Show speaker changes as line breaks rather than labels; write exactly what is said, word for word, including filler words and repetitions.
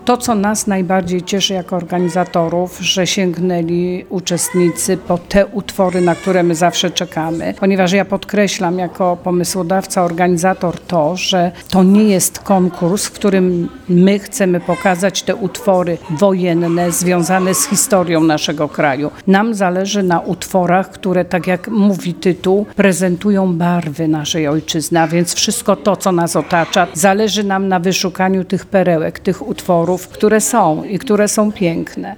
To, co nas najbardziej cieszy jako organizatorów, że sięgnęli uczestnicy po te utwory, na które my zawsze czekamy. Ponieważ ja podkreślam jako pomysłodawca, organizator to, że to nie jest konkurs, w którym my chcemy pokazać te utwory wojenne związane z historią naszego kraju. Nam zależy na utworach, które, tak jak mówi tytuł, prezentują barwy naszej ojczyzny, a więc wszystko to, co nas otacza. Zależy nam na wyszukaniu tych perełek, tych utworów, które są i które są piękne.